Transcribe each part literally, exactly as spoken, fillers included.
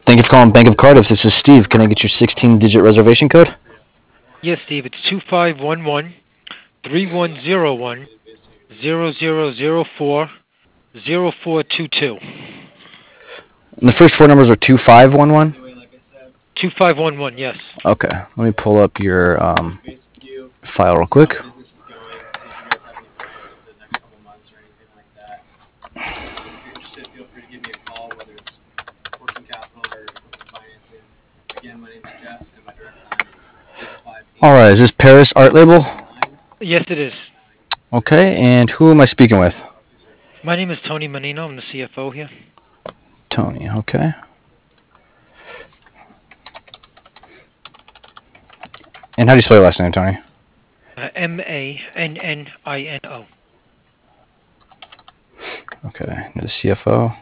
Thank you for calling Bank of Cardiff. This is Steve. Can I get your sixteen-digit reservation code? Yes, Steve. It's two five one one three one zero one zero zero zero four zero four two two. And the first four numbers are two five one one? Two five one one. Yes. Okay. Let me pull up your um, file real quick. All right. Is this Paris Art Label? Yes, it is. Okay. And who am I speaking with? My name is Tony Menino. I'm the C F O here. Tony. Okay. And how do you spell your last name, Tony? Uh, M A N N I N O. Okay. You're the C F O.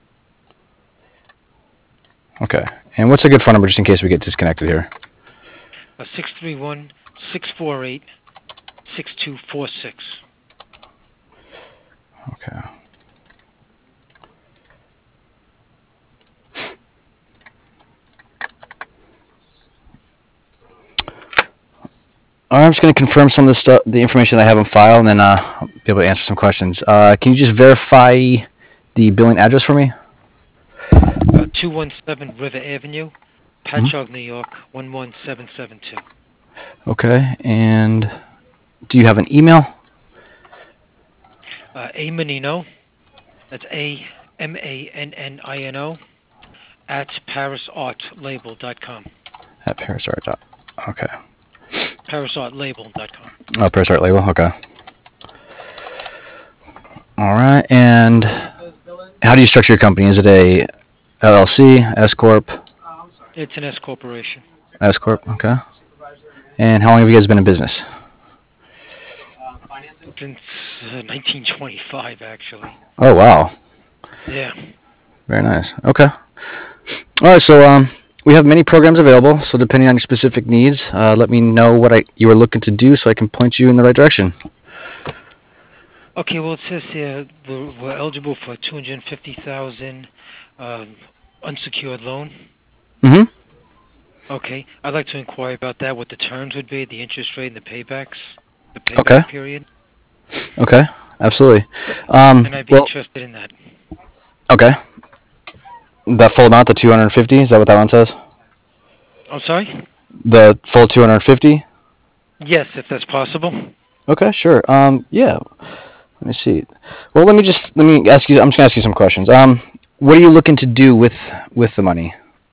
Okay. And what's a good phone number just in case we get disconnected here? Uh, six three one six four eight six two four six. Okay. All right, I'm just going to confirm some of the stuff, the information that I have on file, and then uh, I'll be able to answer some questions. Uh, can you just verify the billing address for me? Uh, two one seven River Avenue, Patchogue, Mm-hmm. New York, one one seven seven two. Okay, and do you have an email? Uh, A Menino, that's A M A N N I N O, at paris art label dot com. At Paris Art. Okay. paris art label dot com. Oh, Paris Art Label. Okay. All right, and how do you structure your company? Is it a L L C, S corp? It's an S corporation. S corp. Okay. And how long have you guys been in business? Since uh, nineteen twenty-five, actually. Oh wow. Yeah. Very nice. Okay. All right. So um, we have many programs available. So depending on your specific needs, uh, let me know what I you are looking to do, so I can point you in the right direction. Okay. Well, it says here we're, we're eligible for two hundred fifty thousand um, unsecured loan. Mm-hmm. Okay. I'd like to inquire about that. What the terms would be, the interest rate, and the paybacks, the payback Okay. period. Okay. Absolutely. Um, And I'd be well. interested in that. Okay. That full amount, the two hundred fifty. Is that what that one says? I'm sorry. The full two hundred fifty. Yes, if that's possible. Okay. Sure. Um. Yeah. Let me see. Well, let me just let me ask you. I'm just gonna ask you some questions. Um. What are you looking to do with with the money?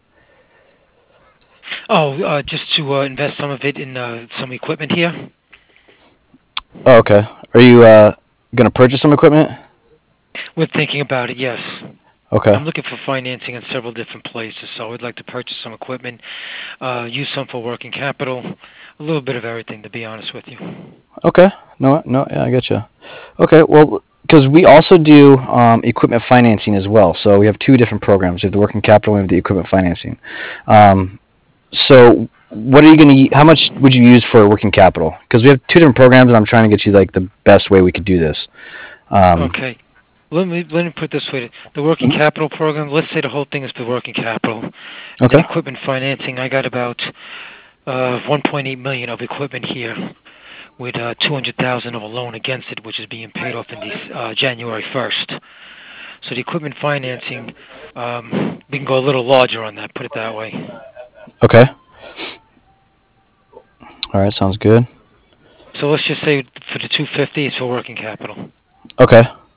Oh, uh, just to uh, invest some of it in uh, some equipment here. Oh, okay. Are you uh gonna purchase some equipment? We're thinking about it, yes. Okay. I'm looking for financing in several different places, so I'd like to purchase some equipment, uh, use some for working capital, a little bit of everything, to be honest with you. Okay. No, no, yeah, I get you. Okay, well, because we also do um, equipment financing as well. So we have two different programs. We have the working capital and we have the equipment financing. Um, so what are you going to? How much would you use for working capital? Because we have two different programs, and I'm trying to get you like the best way we could do this. Um, Okay. Let me let me put it this way: the working capital program. Let's say the whole thing is for working capital. And okay. then equipment financing. I got about uh, one point eight million of equipment here, with uh, two hundred thousand of a loan against it, which is being paid off in the, uh, January first. So the equipment financing, um, we can go a little larger on that. Put it that way. Okay. All right. Sounds good. So let's just say for the two fifty, it's for working capital. Okay.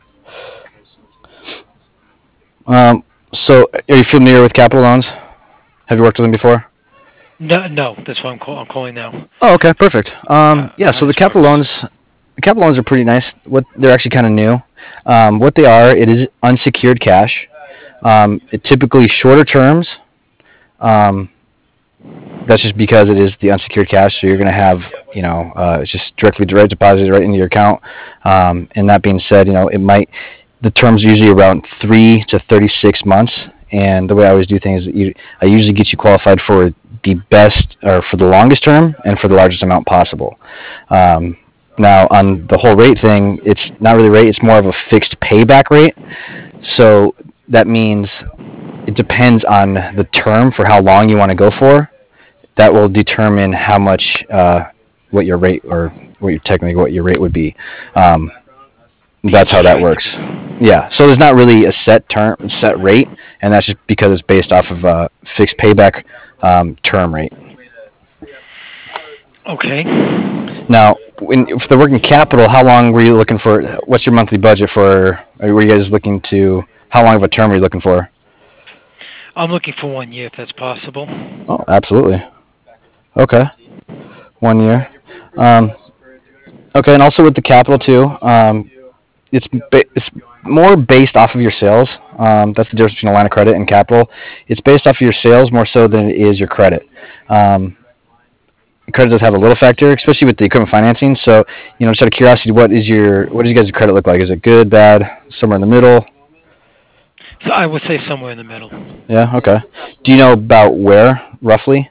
Um, so are you familiar with capital loans? Have you worked with them before? No, no, that's why I'm, call, I'm calling now. Oh, okay, perfect. Um, Uh, yeah, how so the this capital works. loans, the capital loans are pretty nice. What they're actually kind of new. Um, what they are, it is unsecured cash. Um, it typically shorter terms. Um, that's just because it is the unsecured cash, so you're going to have, you know, uh, it's just directly direct deposited right into your account. Um, and that being said, you know, it might, the terms are usually around three to thirty-six months. And the way I always do things is you, I usually get you qualified for the best, or for the longest term and for the largest amount possible. Um, now, on the whole rate thing, it's not really rate, it's more of a fixed payback rate. So that means it depends on the term for how long you want to go for. That will determine how much uh, what your rate or what your technically what your rate would be. Um, The that's how interest that rate. works. Yeah. So there's not really a set term, set rate, and that's just because it's based off of a fixed payback um, term rate. Okay. Now, when, for the working capital, how long were you looking for? What's your monthly budget for? Were you guys looking to? How long of a term are you looking for? I'm looking for one year if that's possible. Oh, absolutely. Okay, one year. Um, okay, and also with the capital too, um, it's ba- it's more based off of your sales. Um, that's the difference between a line of credit and capital. It's based off of your sales more so than it is your credit. Um, credit does have a little factor, especially with the equipment financing. So, you know, just out of curiosity, what is your what does you guys' credit look like? Is it good, bad, somewhere in the middle? So I would say somewhere in the middle. Yeah. Okay. Do you know about where roughly?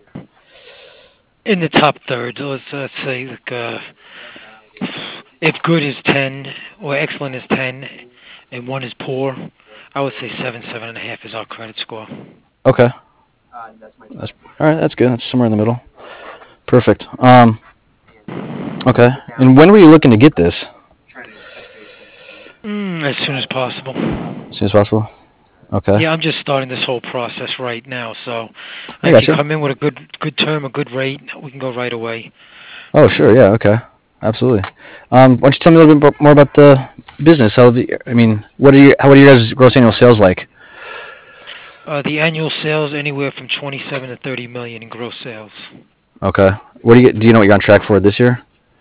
In the top third, let's, let's say like, uh, if good is ten or excellent is ten, and one is poor, I would say seven, seven and a half is our credit score. Okay. That's all right. That's good. That's somewhere in the middle. Perfect. Um. Okay. And when were you looking to get this? Mm, as soon as possible. As soon as possible. Okay. Yeah, I'm just starting this whole process right now, so I if you gotcha. come in with a good good term, a good rate, we can go right away. Oh, sure. Yeah. Okay. Absolutely. Um, why don't you tell me a little bit more about the business? How the, I mean, what are your how what are your guys' gross annual sales like? Uh, the annual sales anywhere from twenty-seven to thirty million in gross sales. Okay. What do you do? You know what you're on track for this year?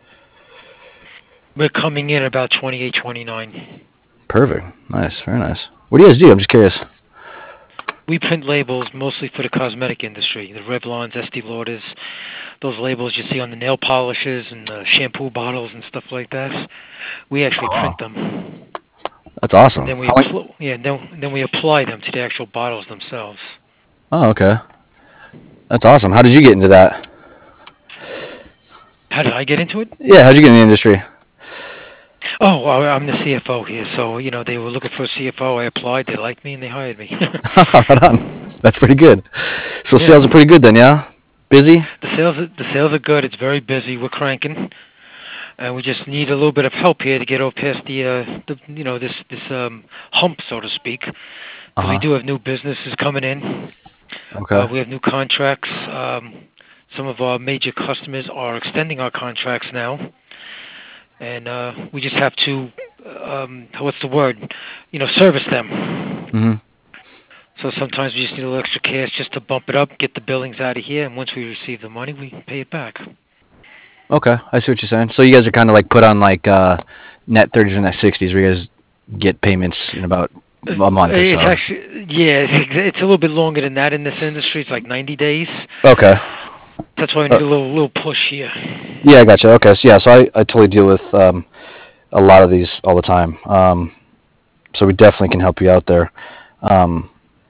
We're coming in about twenty-eight, twenty-nine. Perfect. Nice. Very nice. What do you guys do? I'm just curious. We print labels mostly for the cosmetic industry, the Revlons, Estee Lauders, those labels you see on the nail polishes and the shampoo bottles and stuff like that. We actually Oh, print them, that's and awesome. then we How long? appl- yeah, then then we apply them to the actual bottles themselves. Oh, okay. That's awesome. How did you get into that? How did I get into it? Yeah. How'd you get in the industry? Oh, well, I'm the C F O here, so you know they were looking for a C F O. I applied, they liked me, and they hired me. Right on. That's pretty good. So Yeah, sales are pretty good then, yeah? Busy? the sales the sales are good. It's very busy. We're cranking, and we just need a little bit of help here to get over past the, uh, the you know, this this um, hump, so to speak, Uh because we huh. do have new businesses coming in. Okay. Uh, we have new contracts. Um, some of our major customers are extending our contracts now, and uh, we just have to, um, what's the word? You know, service them. Mhm. So sometimes we just need a little extra cash just to bump it up, get the billings out of here, and once we receive the money, we pay it back. Okay, I see what you're saying. So you guys are kind of like put on like uh, net thirties or net sixties, where you guys get payments in about Uh, a month or It's so. actually, yeah, it's it's a little bit longer than that in this industry. It's like ninety days. Okay. That's why we Uh, need a little little push here. yeah, I gotcha. Okay, so yeah, so I, I totally deal with um, a lot of these all the time. Um, so we definitely can help you out there. Um,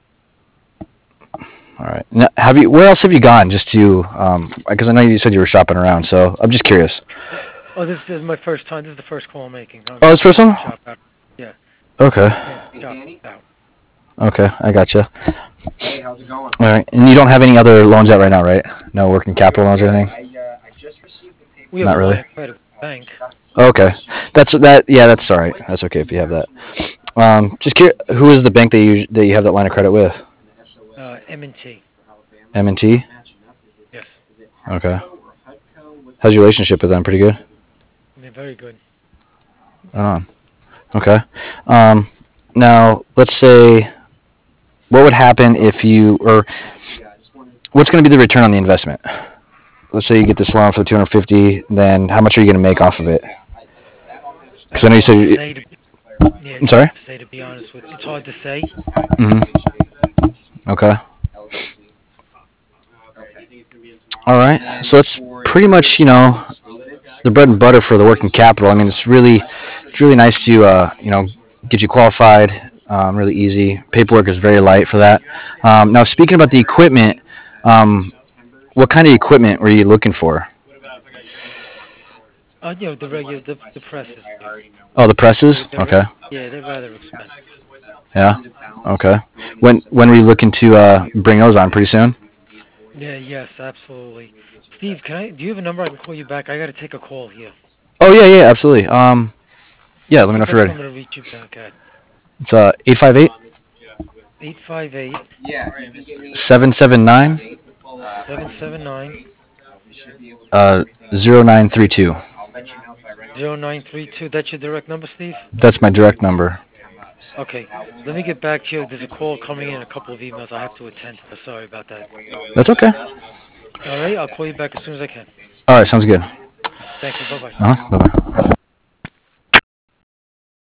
all right. Now, have you? Where else have you gone? Just to, um, because I know you said you were shopping around, so I'm just curious. Oh, this, this is my first time. This is the first call I'm making. I'm Oh, this just first trying one? to shop out. Yeah, Okay. yeah, shop out. Okay, I gotcha. All right, and you don't have any other loans out right now, right? No working capital loans or anything? We have a Not really. line of credit with the bank. Okay, that's that. Yeah, that's all right. That's okay if you have that. Um, just curious, who is the bank that you that you have that line of credit with? Uh, M and T. M and T. Yes, Okay. How's your relationship with them? Pretty good. they're very good. Right on. Okay. Um, now let's say, what would happen if you or what's going to be the return on the investment? Let's say you get this loan for two hundred fifty, then how much are you going to make off of it? Because I know you It's hard said. to You, say. To, yeah, I'm it's sorry. hard to say. To be honest with you, it's hard to say. Mm-hmm. Okay. All right. So it's pretty much, you know, the bread and butter for the working capital. I mean, it's really, it's really nice to, uh, you know, get you qualified. Um, really easy. Paperwork is very light for that. Um, now, speaking about the equipment, um, what kind of equipment were you looking for? Uh, you know, the regular the, the presses here. Oh, the They're, presses. they're Okay. yeah, they're rather expensive. Yeah. Okay. When when are you looking to uh, bring those on? Pretty soon? Yeah, yes, absolutely. Steve, can I? Do you have a number I can call you back? I got to take a call here. Oh yeah, yeah, absolutely. Um, yeah, let What's me the know if you're best ready. number to reach you back at? It's uh eight five eight Eight five eight seven seven nine seven seven nine uh zero nine three two. zero nine three two. That's your direct number, Steve? That's my direct number. Okay. Let me get back to you. There's a call coming in, a couple of emails I have to attend to. Sorry about that. That's okay. All right, I'll call you back as soon as I can. All right, sounds good. Thank you. Bye-bye. Uh huh. Bye bye.